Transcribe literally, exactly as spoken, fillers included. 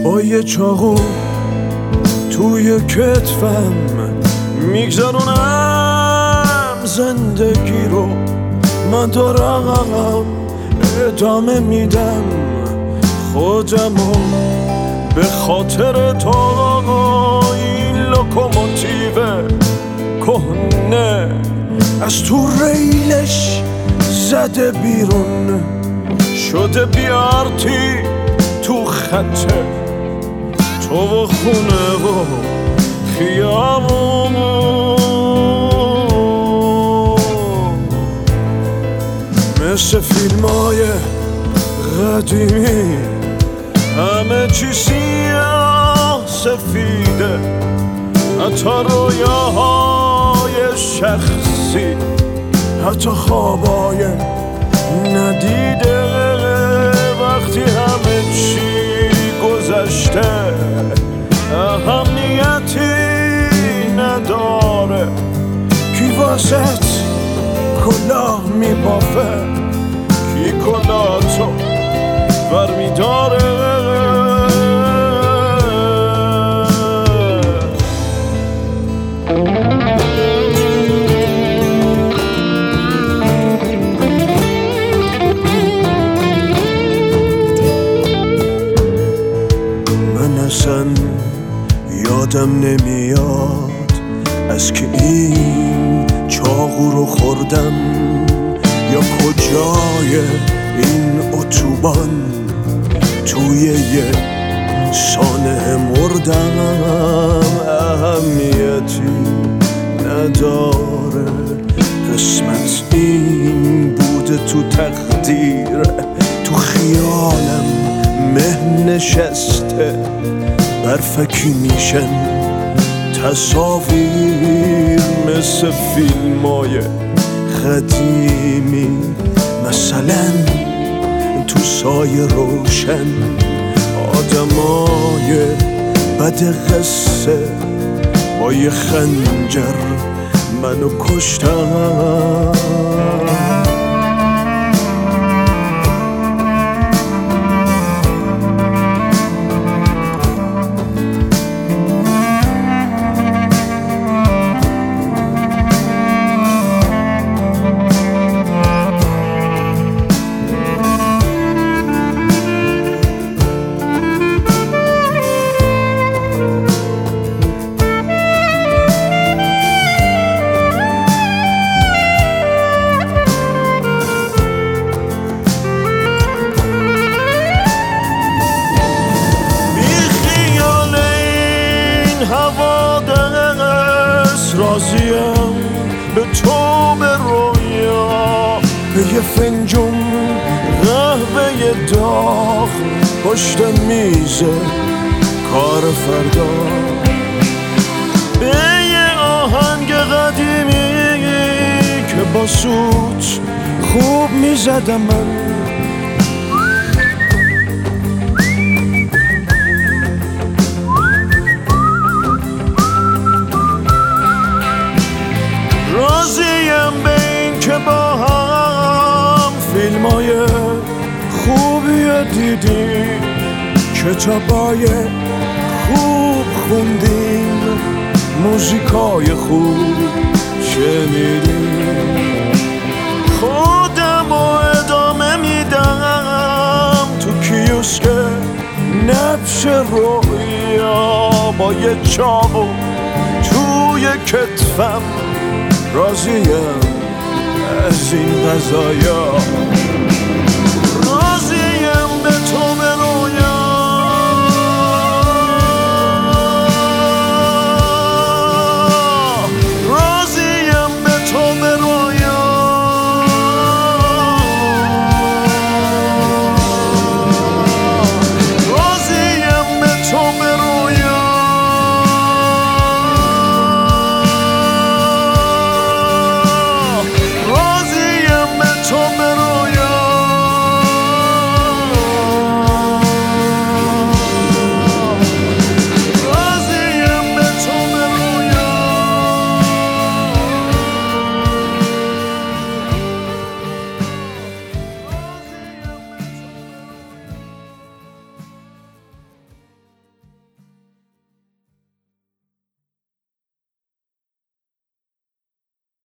با یه چاقو توی کتفم میگذرونم زندگی رو. من دارم ادامه میدم خودمو به خاطر تو. این لوکوموتیو کهنه از تو ریلش زده بیرون، شده بیارتی تو خطه تو و خونه و خیابون. مثل فیلمای قدیمی همه چی سیاه سفیده، حتی رویاهای شخصی، حتی خوابای ندیده. وقتی همه چی گذشته اهمیتی نداره، کی واسط کلاه میبافه، کی کلاهتو برمیداره. من اصلا یادم نمیاد از که این چاقو رو خوردم یا کجای این اتوبان توی یه سانه مردم. اهمیتی نداره، قسمت این بوده تو تقدیر، تو خیالم مه نشسته، برفکی میشن تصاویر مثل فیلمای قدیمی. مثلا تو سایه روشن آدمای بد قصه با یه خنجر منو کشتن. راضیم به تو به رویا، به یه فنجون قهوه داغ پشت میز کار فردا، به یه آهنگ قدیمی که با سوت خوب میزدم من. راضیم به این که با هم فیلمای خوبی دیدیم، کتابای خوب خوندیم، موزیکای خوب شنیدیم. خودم رو ادامه میدم تو کیوسک نبش رویا، با یه چاقو توی کتفم. راضیم از این قضایا.